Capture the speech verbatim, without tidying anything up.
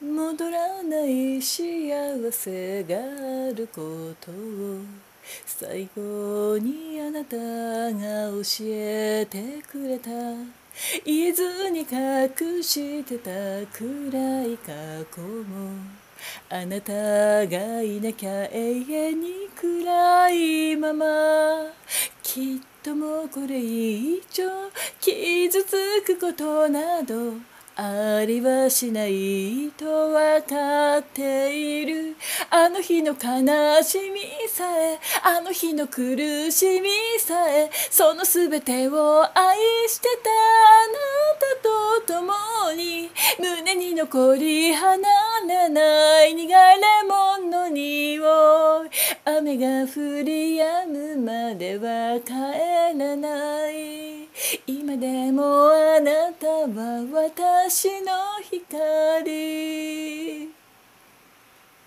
戻らない幸せがあることを最後にあなたが教えてくれた。言えずに隠してた暗い過去もあなたがいなきゃ永遠に暗いまま。きっともうこれ以上傷つくことなどありはしないとわかっている。あの日の悲しみさえあの日の苦しみさえそのすべてを愛してたあなたと共に胸に残り離れない苦いレモンの匂い。雨が降り止むまでは帰らない。今でもあなたは私の光。